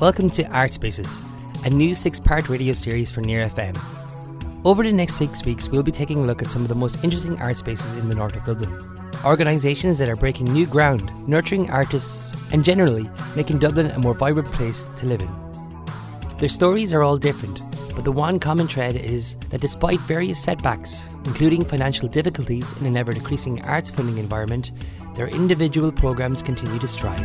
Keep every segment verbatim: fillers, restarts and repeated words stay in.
Welcome to Art Spaces, a new six-part radio series for Near F M. Over the next six weeks, we'll be taking a look at some of the most interesting art spaces in the north of Dublin. Organisations that are breaking new ground, nurturing artists, and generally making Dublin a more vibrant place to live in. Their stories are all different, but the one common thread is that despite various setbacks, including financial difficulties in an ever-decreasing arts funding environment, their individual programmes continue to strive.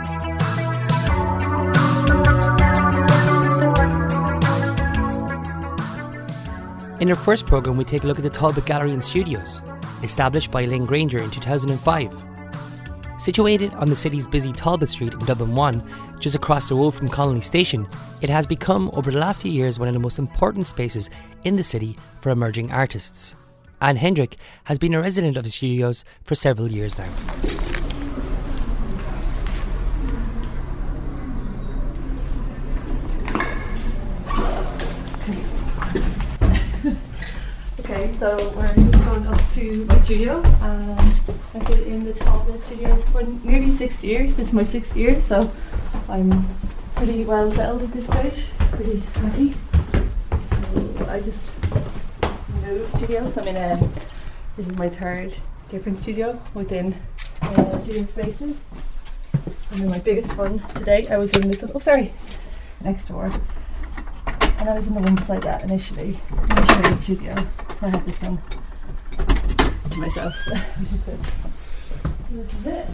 In our first programme, we take a look at the Talbot Gallery and Studios, established by Elaine Granger in two thousand five. Situated on the city's busy Talbot Street in Dublin one, just across the road from Connolly Station, it has become, over the last few years, one of the most important spaces in the city for emerging artists. Anne Hendrick has been a resident of the studios for several years now. Okay, so we're just going up to my studio. Um, I've been in the Talbot Studios for nearly six years. This is my sixth year, so I'm pretty well settled at this stage. Pretty happy. So I just moved studios. I'm in a. This is my third different studio within uh, Studio Spaces. I'm in my biggest one today. I was in this. Oh, sorry, next door. And I was in the one beside that initially, initially the studio. So I have this one to myself, which is good. So this is it.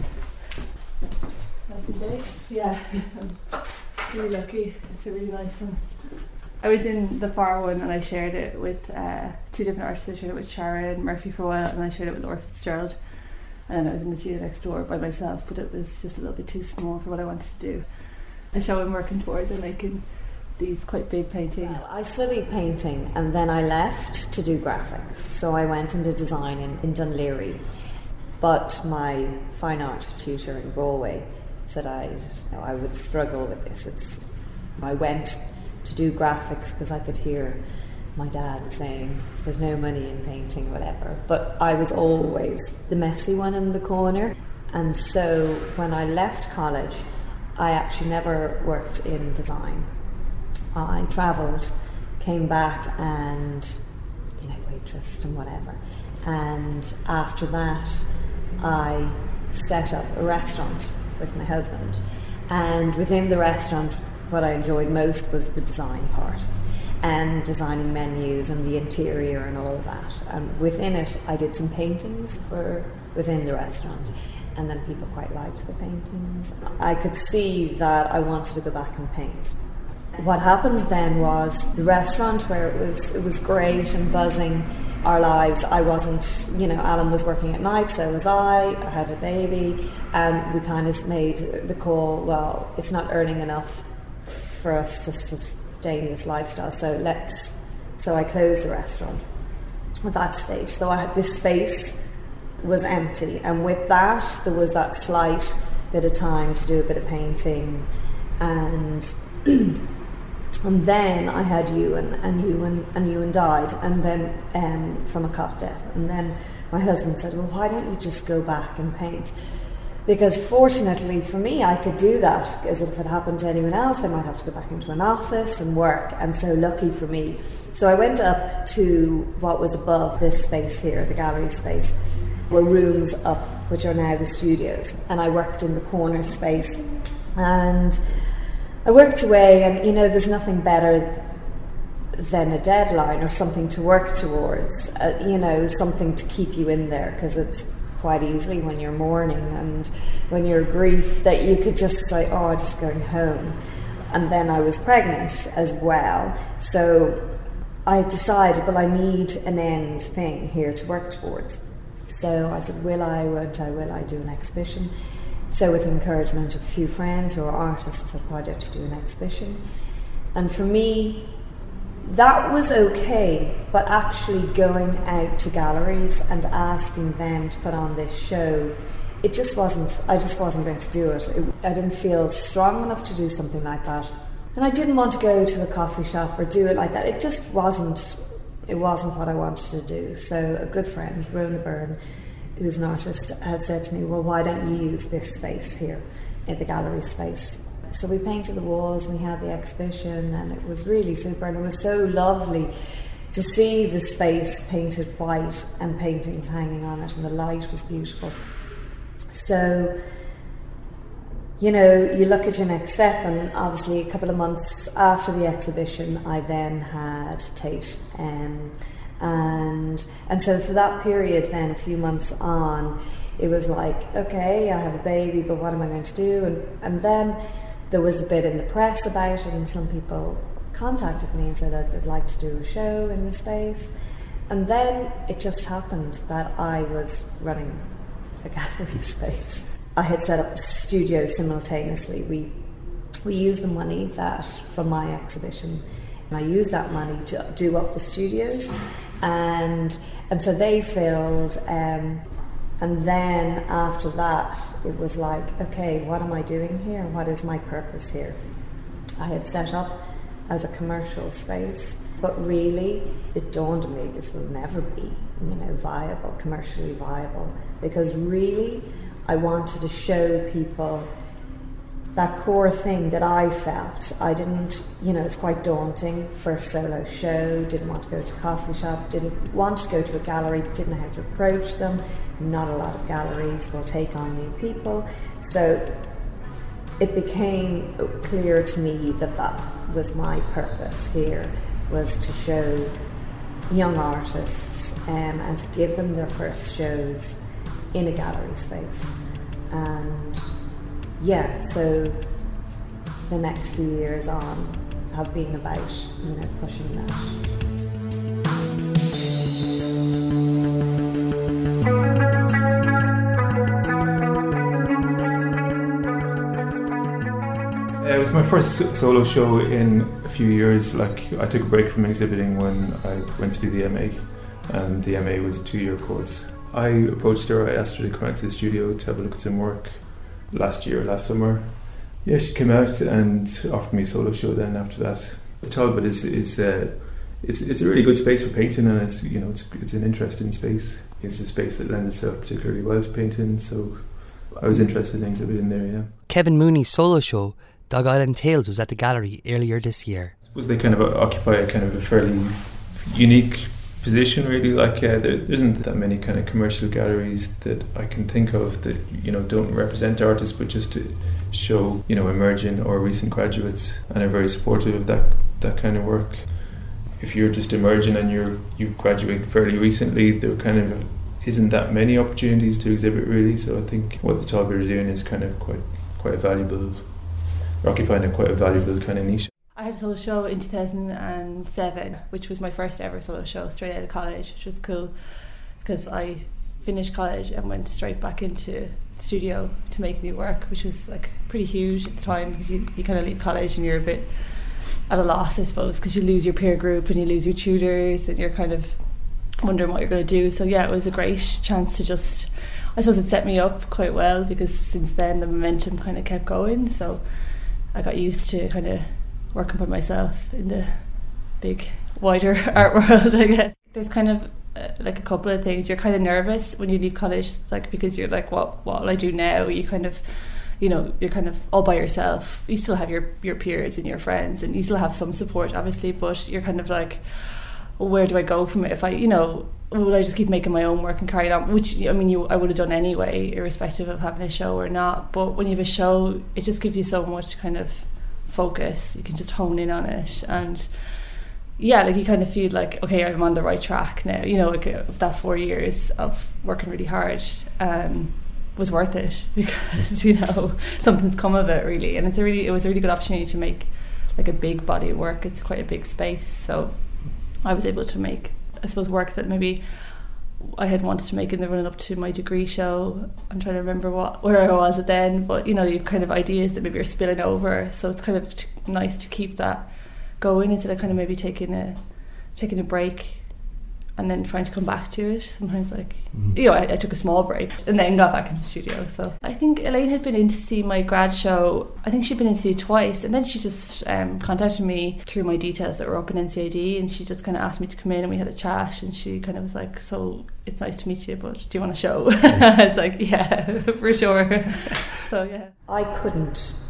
Nice and big. Yeah, I'm really lucky. It's a really nice one. I was in the far one and I shared it with uh, two different artists. I shared it with Sharon Murphy for a while and I shared it with Laura Fitzgerald. And then I was in the studio next door by myself, but it was just a little bit too small for what I wanted to do. The show I'm working towards and making these quite big paintings. I studied painting and then I left to do graphics. So I went into design in, in Dún Laoghaire. But my fine art tutor in Galway said I, you know, I would struggle with this. It's, I went to do graphics because I could hear my dad saying there's no money in painting, whatever. But I was always the messy one in the corner. And so when I left college, I actually never worked in design. I travelled, came back and, you know, waitressed and whatever. And after that, I set up a restaurant with my husband. And within the restaurant, what I enjoyed most was the design part and designing menus and the interior and all of that. And within it, I did some paintings for within the restaurant. And then people quite liked the paintings. I could see that I wanted to go back and paint. What happened then was the restaurant where it was it was great and buzzing our lives. I wasn't, you know, Alan was working at night, so was I. I had a baby, and we kind of made the call, well, it's not earning enough for us to sustain this lifestyle, so let's, so I closed the restaurant at that stage. So I had this space was empty, and with that, there was that slight bit of time to do a bit of painting, and and then I had Ewan, and Ewan and Ewan died, and then um, from a cot death. And then my husband said, well, why don't you just go back and paint? Because fortunately for me, I could do that, because if it happened to anyone else, they might have to go back into an office and work, and so lucky for me. So I went up to what was above this space here, the gallery space, were rooms up, which are now the studios, and I worked in the corner space, and I worked away, and you know, there's nothing better than a deadline or something to work towards, uh, you know, something to keep you in there, because it's quite easily when you're mourning and when you're grief that you could just say, oh, I'm just going home. And then I was pregnant as well, so I decided, well, I need an end thing here to work towards. So I said, will I, won't I, will I do an exhibition? So with encouragement of a few friends who are artists, I said, why don't you do an exhibition? And for me, that was okay, but actually going out to galleries and asking them to put on this show, it just wasn't, I just wasn't going to do it. it. I didn't feel strong enough to do something like that. And I didn't want to go to a coffee shop or do it like that. It just wasn't, it wasn't what I wanted to do. So a good friend, Rona Byrne, who's an artist, had said to me, well, why don't you use this space here in the gallery space So we painted the walls, we had the exhibition, and it was really super, and it was so lovely to see the space painted white and paintings hanging on it, and the light was beautiful. So, you know, you look at your next step, and obviously a couple of months after the exhibition, I then had Tate. Um, and and so for that period then, a few months on, it was like, okay, I have a baby, but what am I going to do? And, and then there was a bit in the press about it, and some people contacted me and said that they'd like to do a show in the space. And then it just happened that I was running a gallery space. I had set up the studio simultaneously. We we used the money that from my exhibition, and I used that money to do up the studios, and and so they filled. Um, And then after that, it was like, okay, what am I doing here? What is my purpose here? I had set up as a commercial space, but really it dawned on me this will never be, you know, viable, commercially viable, because really I wanted to show people that core thing that I felt. I didn't, you know, it's quite daunting for a solo show, didn't want to go to a coffee shop, didn't want to go to a gallery, didn't know how to approach them. Not a lot of galleries will take on new people. So it became clear to me that that was my purpose here, was to show young artists um, and to give them their first shows in a gallery space. And yeah, so the next few years on have been about, you know, pushing that. It was my first solo show in a few years. Like, I took a break from exhibiting when I went to do the M A, and the M A was a two-year course. I approached her, I asked her to come out to the studio to have a look at some work last year, last summer. Yeah, she came out and offered me a solo show then after that. The Talbot is, is uh, it's it's a really good space for painting, and it's, you know, it's it's an interesting space. It's a space that lends itself particularly well to painting, so I was interested in exhibiting there, yeah. Kevin Mooney's solo show, Dog Island Tales, was at the gallery earlier this year. I suppose they kind of occupy a kind of a fairly unique position, really. Like, uh, there, there isn't that many kind of commercial galleries that I can think of that, you know, don't represent artists, but just to show, you know, emerging or recent graduates, and are very supportive of that that kind of work. If you're just emerging and you're you graduate fairly recently, there kind of isn't that many opportunities to exhibit, really. So I think what the Talbot are doing is kind of quite quite a valuable, occupying a quite a valuable kind of niche. I had a solo show in two thousand seven, which was my first ever solo show straight out of college, which was cool because I finished college and went straight back into the studio to make new work, which was like pretty huge at the time, because you, you kind of leave college and you're a bit at a loss, I suppose, because you lose your peer group and you lose your tutors and you're kind of wondering what you're going to do. So yeah, it was a great chance to just, I suppose it set me up quite well, because since then the momentum kind of kept going, so I got used to kind of working by myself in the big wider art world, I guess. There's kind of uh, like a couple of things. You're kind of nervous when you leave college, like, because you're like, what what will I do now? You kind of, you know, you're kind of all by yourself. You still have your your peers and your friends, and you still have some support, obviously, but you're kind of like, well, where do I go from it? If I, you know, will I just keep making my own work and carry it on? Which, I mean, you I would have done anyway, irrespective of having a show or not. But when you have a show, it just gives you so much kind of focus. You can just hone in on it, and yeah, like you kind of feel like, okay, I'm on the right track now. You know, like of that four years of working really hard um, was worth it, because, you know, something's come of it, really. And it's a really, it was a really good opportunity to make like a big body of work. It's quite a big space, so I was able to make, I suppose, work that maybe I had wanted to make in the run up to my degree show. I'm trying to remember what where I was at then, but you know, you've kind of ideas that maybe are spilling over, so it's kind of t- nice to keep that going instead of kind of maybe taking a taking a break and then trying to come back to it. Sometimes, like, mm-hmm. you know, I, I took a small break and then got back into the studio. So I think Elaine had been in to see my grad show. I think she'd been in to see it twice, and then she just um, contacted me through my details that were up in N C A D, and she just kind of asked me to come in, and we had a chat, and she kind of was like, so it's nice to meet you, but do you want a show? I was like, yeah, for sure. So yeah, I couldn't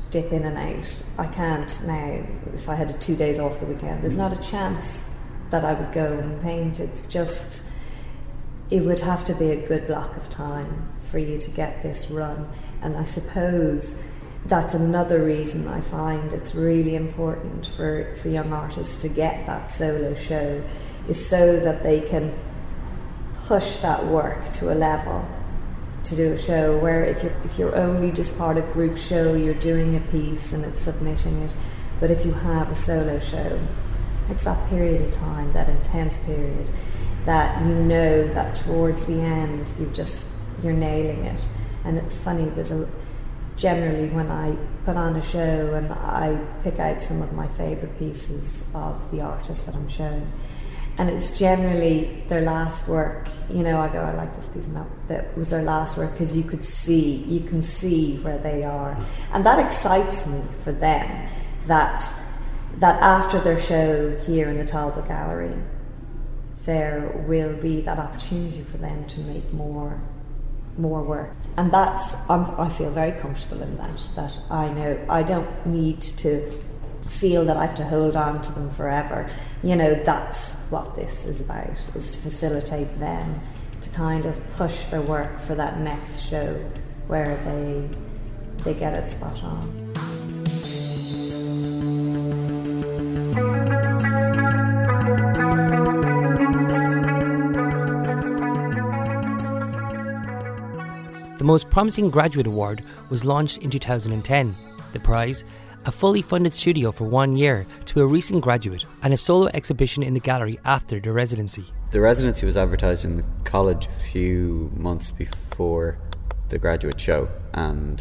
dip in and out. I can't now, if I had two days off the weekend, there's not a chance that I would go and paint. It's just, it would have to be a good block of time for you to get this run. And I suppose that's another reason I find it's really important for, for young artists to get that solo show, is so that they can push that work to a level to do a show where if you're, if you're only just part of group show, you're doing a piece and it's submitting it. But if you have a solo show, it's that period of time, that intense period, that you know that towards the end you've just, you're nailing it. And it's funny, there's a generally when I put on a show and I pick out some of my favourite pieces of the artist that I'm showing, and it's generally their last work. You know, I go, I like this piece, and that, that was their last work, because you could see, you can see where they are, and that excites me for them. That that after their show here in the Talbot Gallery, there will be that opportunity for them to make more, more work, and that's I'm, I feel very comfortable in that. That I know I don't need to feel that I have to hold on to them forever. You know, that's what this is about, is to facilitate them to kind of push their work for that next show where they they get it spot on. The Most Promising Graduate Award was launched in two thousand ten. The prize, a fully funded studio for one year to a recent graduate, and a solo exhibition in the gallery after the residency. The residency was advertised in the college a few months before the graduate show, and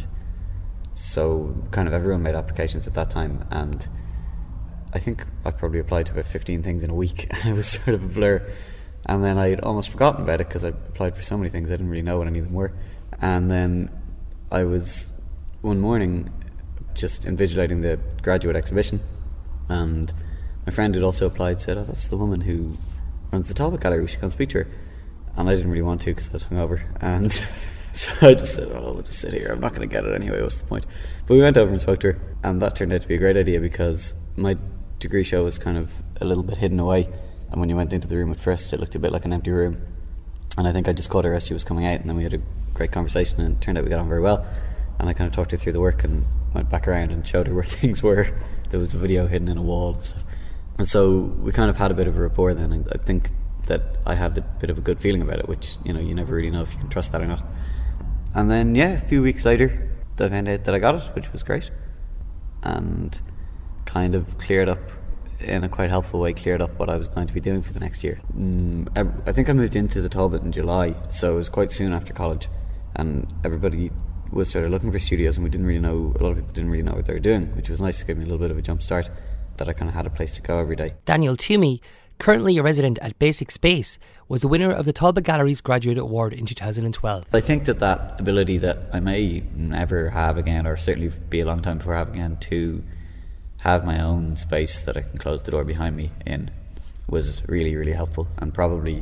so kind of everyone made applications at that time, and I think I probably applied to about fifteen things in a week. It was sort of a blur, and then I'd almost forgotten about it because I applied for so many things I didn't really know what any of them were. And then I was one morning just invigilating the graduate exhibition, and my friend had also applied, said, oh, that's the woman who runs the Talbot Gallery, we should go and speak to her. And I didn't really want to because I was hungover, and so I just said, oh, we'll just sit here, I'm not going to get it anyway, what's the point? But we went over and spoke to her, and that turned out to be a great idea, because my degree show was kind of a little bit hidden away, and when you went into the room at first it looked a bit like an empty room, and I think I just caught her as she was coming out, and then we had a great conversation, and it turned out we got on very well, and I kind of talked her through the work and went back around and showed her where things were. There was a video hidden in a wall and stuff, and so we kind of had a bit of a rapport then, and I think that I had a bit of a good feeling about it, which, you know, you never really know if you can trust that or not. And then yeah, a few weeks later I found out that I got it, which was great, and kind of cleared up, in a quite helpful way, cleared up what I was going to be doing for the next year. Mm, I, I think I moved into the Talbot in July, so it was quite soon after college, and everybody was sort of looking for studios, and we didn't really know, a lot of people didn't really know what they were doing, which was nice to give me a little bit of a jump start, that I kind of had a place to go every day. Daniel Toomey, currently a resident at Basic Space, was the winner of the Talbot Gallery's Graduate Award in two thousand twelve. I think that that ability that I may never have again, or certainly be a long time before I have again, to have my own space that I can close the door behind me in, was really, really helpful, and probably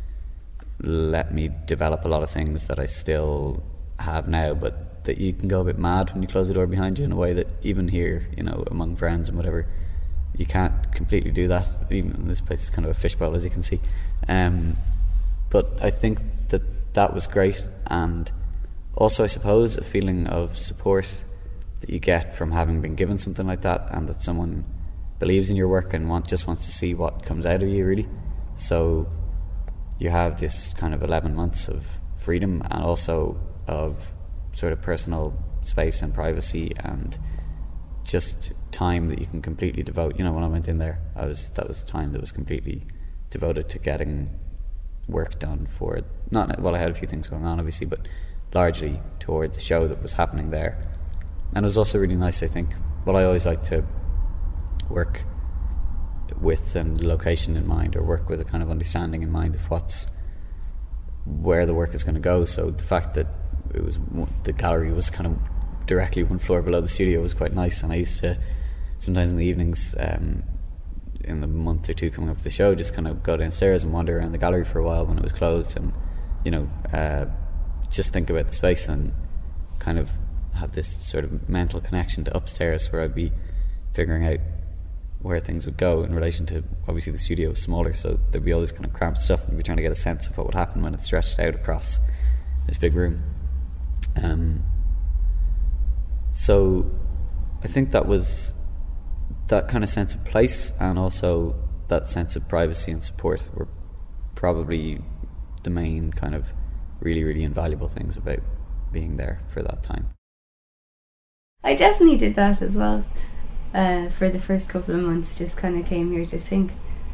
let me develop a lot of things that I still have now, but that you can go a bit mad when you close the door behind you, in a way that even here, you know, among friends and whatever, you can't completely do that. Even this place is kind of a fishbowl, as you can see. Um, but I think that that was great, and also I suppose a feeling of support that you get from having been given something like that, and that someone believes in your work and want, just wants to see what comes out of you, really. So you have this kind of eleven months of freedom, and also of sort of personal space and privacy, and just time that you can completely devote. You know, when I went in there, I was that was time that was completely devoted to getting work done for it. Not well, I had a few things going on, obviously, but largely towards the show that was happening there. And it was also really nice, I think. Well, I always like to work with um, the location in mind, or work with a kind of understanding in mind of what's where the work is going to go. So the fact that it was the gallery was kind of directly one floor below the studio was quite nice. And I used to sometimes in the evenings, um, in the month or two coming up to the show, just kind of go downstairs and wander around the gallery for a while when it was closed, and, you know, uh, just think about the space and kind of have this sort of mental connection to upstairs, where I'd be figuring out where things would go in relation to, obviously the studio was smaller, so there'd be all this kind of cramped stuff, and we'd be trying to get a sense of what would happen when it stretched out across this big room. Um, so I think that was that kind of sense of place, and also that sense of privacy and support were probably the main kind of really, really invaluable things about being there for that time. I definitely did that as well. Uh, for the first couple of months, just kind of came here to think,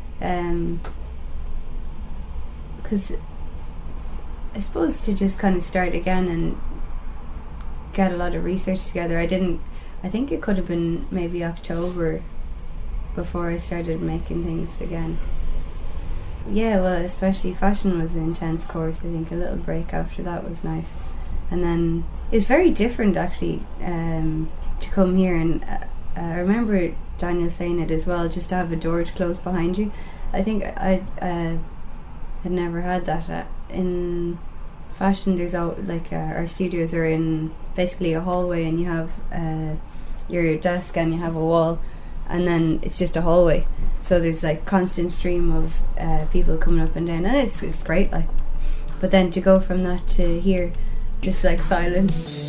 because um, I suppose to just kind of start again and get a lot of research together. I didn't. I think it could have been maybe October before I started making things again. Yeah, well, especially fashion was an intense course. I think a little break after that was nice, and then it's very different actually um, to come here and. Uh, I remember Daniel saying it as well, just to have a door to close behind you. I think I uh, had never had that. Uh, in fashion, there's all, like uh, our studios are in basically a hallway, and you have uh, your desk and you have a wall, and then it's just a hallway. So there's like constant stream of uh, people coming up and down, and it's it's great. Like, but then to go from that to here, just like silence.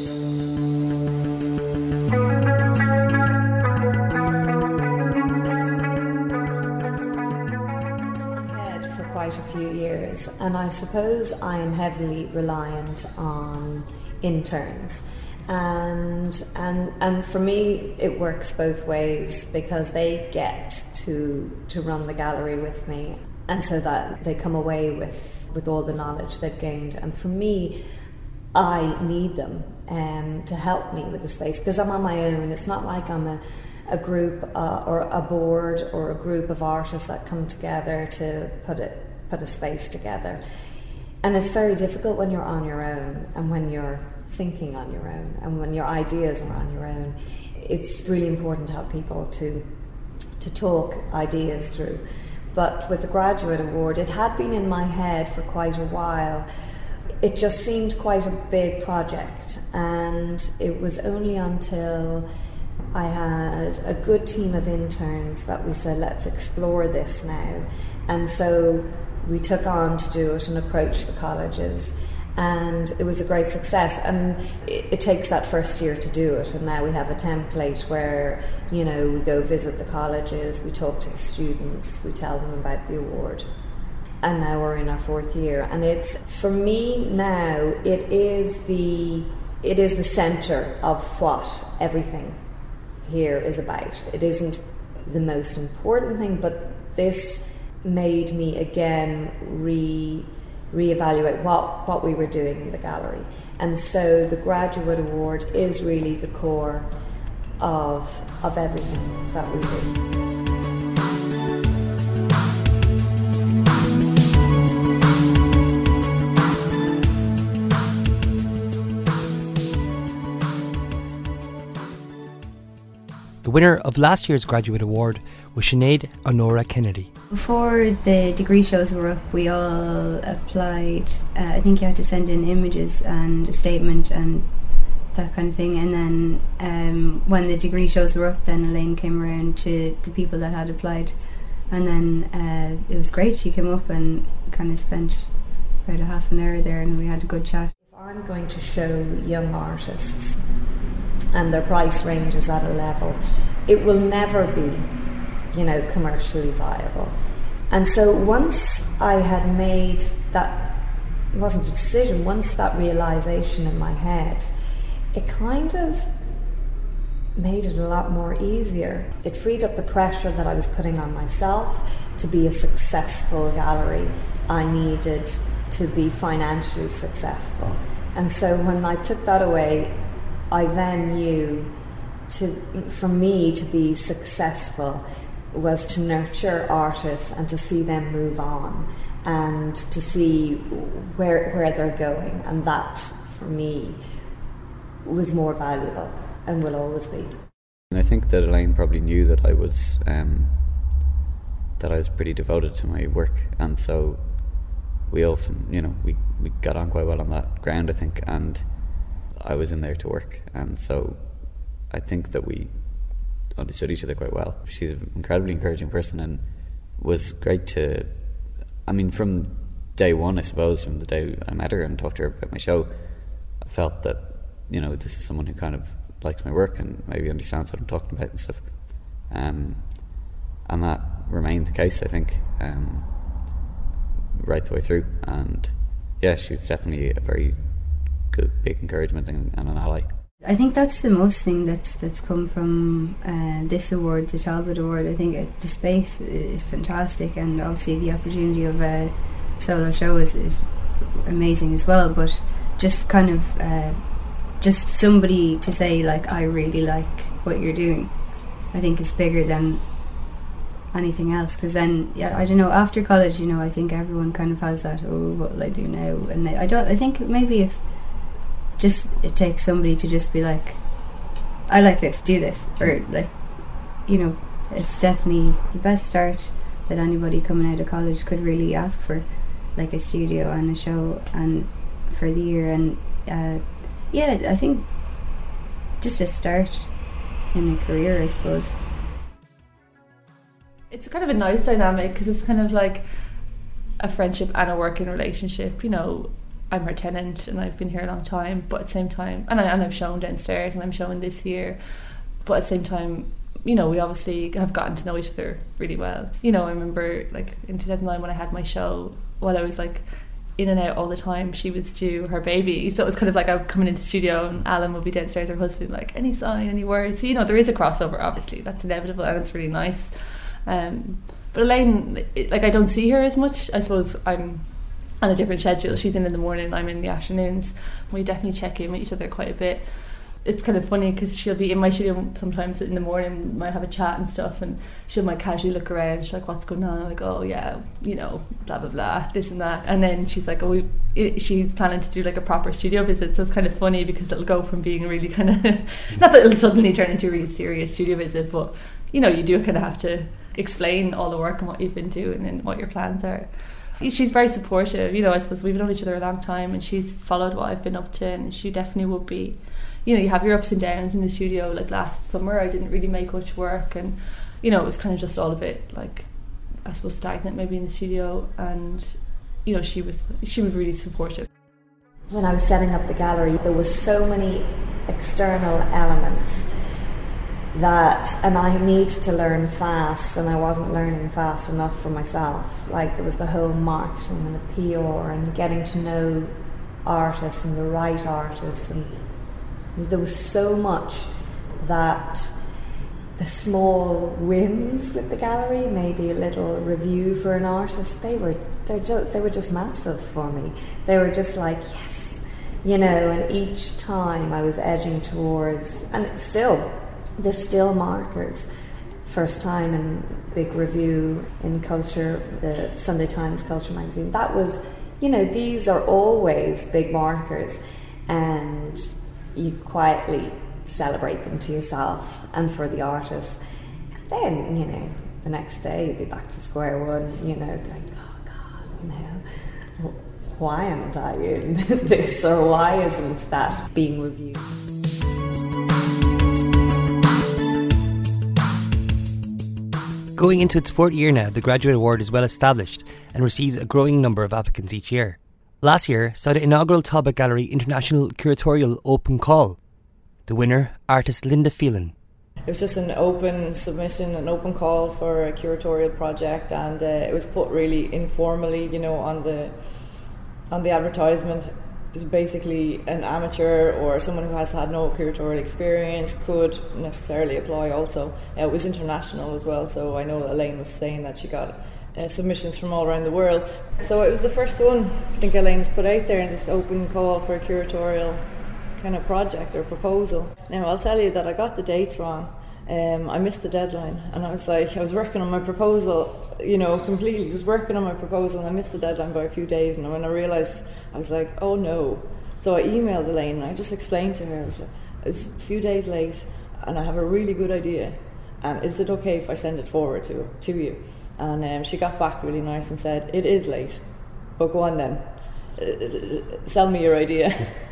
Quite a few years, and I suppose I am heavily reliant on interns, and and and for me it works both ways, because they get to to run the gallery with me, and so that they come away with with all the knowledge they've gained, and for me I need them um, to help me with the space, because I'm on my own. It's not like I'm a a group uh, or a board or a group of artists that come together to put it put a space together. And it's very difficult when you're on your own, and when you're thinking on your own, and when your ideas are on your own. It's really important to have people to to talk ideas through. But with the Graduate Award, it had been in my head for quite a while. It just seemed quite a big project, and it was only until I had a good team of interns that we said, let's explore this now. And so we took on to do it and approached the colleges, and it was a great success. And it, it takes that first year to do it, and now we have a template where, you know, we go visit the colleges, we talk to the students, we tell them about the award. And now we're in our fourth year, and it's, for me now, it is the it is the centre of what everything here is about. It isn't the most important thing, but this made me again re reevaluate what what we were doing in the gallery. And so the Graduate Award is really the core of of everything that we do. The winner of last year's Graduate Award was Sinead Honora Kennedy. Before the degree shows were up, we all applied. Uh, I think you had to send in images and a statement and that kind of thing. And then um, when the degree shows were up, then Elaine came around to the people that had applied. And then uh, it was great. She came up and kind of spent about a half an hour there, and we had a good chat. If I'm going to show young artists and their price range is at a level, it will never be, you know, commercially viable. And so once I had made that, it wasn't a decision, once that realisation in my head, it kind of made it a lot more easier. It freed up the pressure that I was putting on myself to be a successful gallery. I needed to be financially successful. And so when I took that away, I then knew to, for me to be successful was to nurture artists and to see them move on and to see where where they're going, and that for me was more valuable and will always be. And I think that Elaine probably knew that I was um, that I was pretty devoted to my work, and so we often, you know, we, we got on quite well on that ground, I think. And I was in there to work, and so I think that we understood each other quite well. She's an incredibly encouraging person, and was great to, I mean, from day one, I suppose, from the day I met her and talked to her about my show, I felt that, you know, this is someone who kind of likes my work and maybe understands what I'm talking about and stuff. Um, and that remained the case, I think, um, right the way through. And yeah, she was definitely a very good, big encouragement and, and an ally. I think that's the most thing that's that's come from uh, this award, the Talbot Award. I think it, the space is fantastic, and obviously the opportunity of a solo show is, is amazing as well. But just kind of uh, just somebody to say, like, I really like what you're doing, I think is bigger than anything else. Because then, yeah, I don't know, after college, you know, I think everyone kind of has that, oh, what will I do now? And I don't. I think maybe if just it takes somebody to just be like, I like this, do this, or like, you know, it's definitely the best start that anybody coming out of college could really ask for, like a studio and a show and for the year. And uh, yeah, I think just a start in a career, I suppose. It's kind of a nice dynamic because it's kind of like a friendship and a working relationship, you know. I'm her tenant and I've been here a long time, but at the same time, and, I, and I've shown downstairs and I'm showing this year, but at the same time, you know, we obviously have gotten to know each other really well. You know, I remember like in two thousand nine when I had my show, while I was like in and out all the time, she was due her baby, so it was kind of like I would come into the studio and Alan would be downstairs, her husband, like, any sign, any words. So, you know, there is a crossover, obviously, that's inevitable, and it's really nice. Um, but Elaine, it, like, I don't see her as much. I suppose I'm on a different schedule. She's in in the morning, I'm in the afternoons. We definitely check in with each other quite a bit. It's kind of funny because she'll be in my studio sometimes in the morning, might have a chat and stuff, and she'll might casually look around. She's like, what's going on? I'm like, oh yeah, you know, blah blah blah, this and that. And then she's like, oh, we, it, she's planning to do like a proper studio visit. So it's kind of funny because it'll go from being a really kind of not that it'll suddenly turn into a really serious studio visit, but you know, you do kind of have to explain all the work and what you've been doing and what your plans are. She's very supportive, you know. I suppose we've known each other a long time and she's followed what I've been up to, and she definitely would be, you know, you have your ups and downs in the studio. Like last summer I didn't really make much work, and you know, it was kind of just all a bit like, I suppose, stagnant maybe in the studio, and you know, she was she was really supportive. When I was setting up the gallery, there was so many external elements that, and I needed to learn fast, and I wasn't learning fast enough for myself. Like there was the whole marketing and the P R and getting to know artists and the right artists, and there was so much that the small wins with the gallery, maybe a little review for an artist, they were they're just, they were just massive for me. They were just like, yes, you know. And each time I was edging towards, and it's still. There's still markers. First time in big review in Culture, the Sunday Times Culture magazine. That was, you know, these are always big markers, and you quietly celebrate them to yourself and for the artist. And then, you know, the next day you'll be back to square one, you know, going, oh God, you know, why aren't I in this, or why isn't that being reviewed? Going into its fourth year now, the Graduate Award is well established and receives a growing number of applicants each year. Last year saw the inaugural Talbot Gallery International Curatorial Open Call. The winner, artist Linda Phelan. It was just an open submission, an open call for a curatorial project, and uh, it was put really informally, you know, on the on the advertisement. It was basically an amateur or someone who has had no curatorial experience could necessarily apply also. Uh, it was international as well, so I know Elaine was saying that she got uh, submissions from all around the world. So it was the first one I think Elaine's put out there in this open call for a curatorial kind of project or proposal. Now I'll tell you that I got the dates wrong. Um, I missed the deadline, and I was like, I was working on my proposal, you know, completely just working on my proposal, and I missed the deadline by a few days. And when I realised, I was like, oh no. So I emailed Elaine and I just explained to her, I was like, it's a few days late and I have a really good idea, and is it okay if I send it forward to to you? And um, she got back really nice and said, it is late, but go on then, uh, sell me your idea.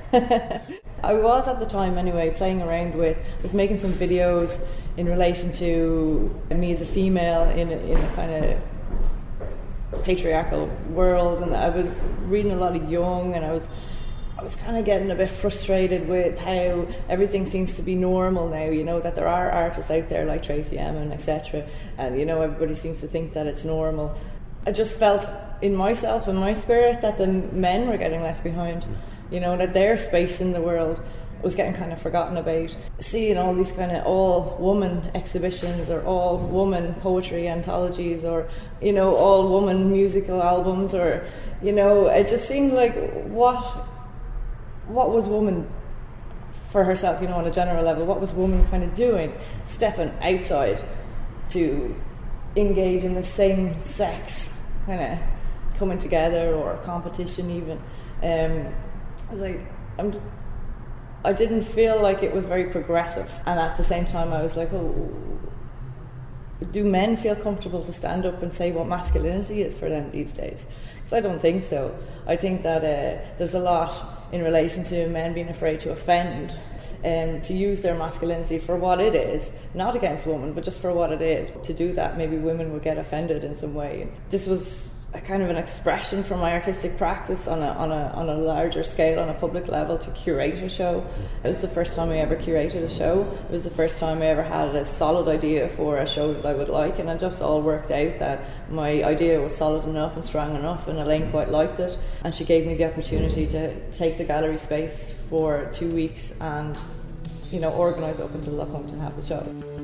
I was at the time anyway playing around with, I was making some videos in relation to me as a female in a, in a kind of patriarchal world, and I was reading a lot of Jung, and I was I was kind of getting a bit frustrated with how everything seems to be normal now, you know, that there are artists out there like Tracy Emin, et cetera, and you know, everybody seems to think that it's normal. I just felt in myself and my spirit that the men were getting left behind, you know, that their space in the world was getting kind of forgotten about. Seeing all these kind of all-woman exhibitions or all-woman poetry anthologies or, you know, all-woman musical albums, or, you know, it just seemed like what what was woman for herself, you know, on a general level, what was woman kind of doing, stepping outside to engage in the same sex kind of coming together or competition even. Um, I was like, I'm, I didn't feel like it was very progressive, and at the same time I was like, oh, do men feel comfortable to stand up and say what masculinity is for them these days? Because I don't think so. I think that uh, there's a lot in relation to men being afraid to offend and um, to use their masculinity for what it is, not against women, but just for what it is. To do that, maybe women would get offended in some way. This was a kind of an expression from my artistic practice on a, on a on a larger scale, on a public level, to curate a show. It was the first time I ever curated a show. It was the first time I ever had a solid idea for a show that I would like, and it just all worked out that my idea was solid enough and strong enough, and Elaine quite liked it, and she gave me the opportunity to take the gallery space for two weeks and, you know, organise up until Loughlin to have the show.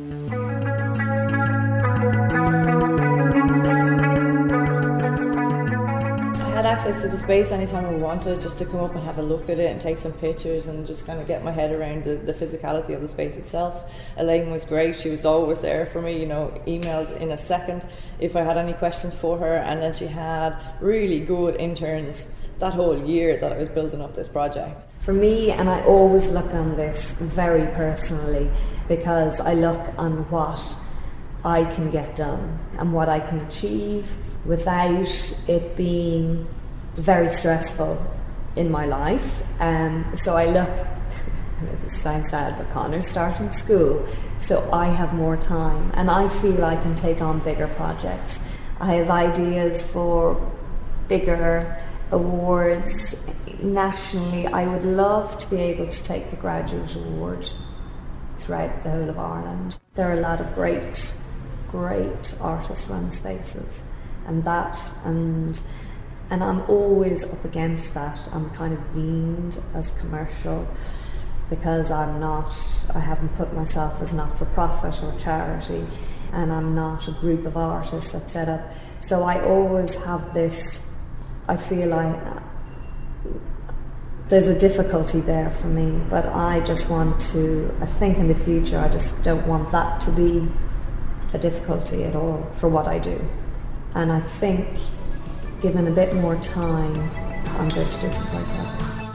I had access to the space anytime I wanted, just to come up and have a look at it and take some pictures and just kind of get my head around the, the physicality of the space itself. Elaine was great. She was always there for me, you know, emailed in a second if I had any questions for her, and then she had really good interns that whole year that I was building up this project. For me, and I always look on this very personally, because I look on what I can get done and what I can achieve without it being very stressful in my life. Um, so I look, this sounds sad, but Connor's starting school, so I have more time and I feel I can take on bigger projects. I have ideas for bigger awards nationally. I would love to be able to take the Graduate Award throughout the whole of Ireland. There are a lot of great, great artist-run spaces, and that, and and I'm always up against that. I'm kind of deemed as commercial because I'm not, I haven't put myself as not-for-profit or charity, and I'm not a group of artists that's set up. So I always have this, I feel like there's a difficulty there for me, but I just want to, I think in the future I just don't want that to be a difficulty at all for what I do. And I think given a bit more time, I'm going to do something like that.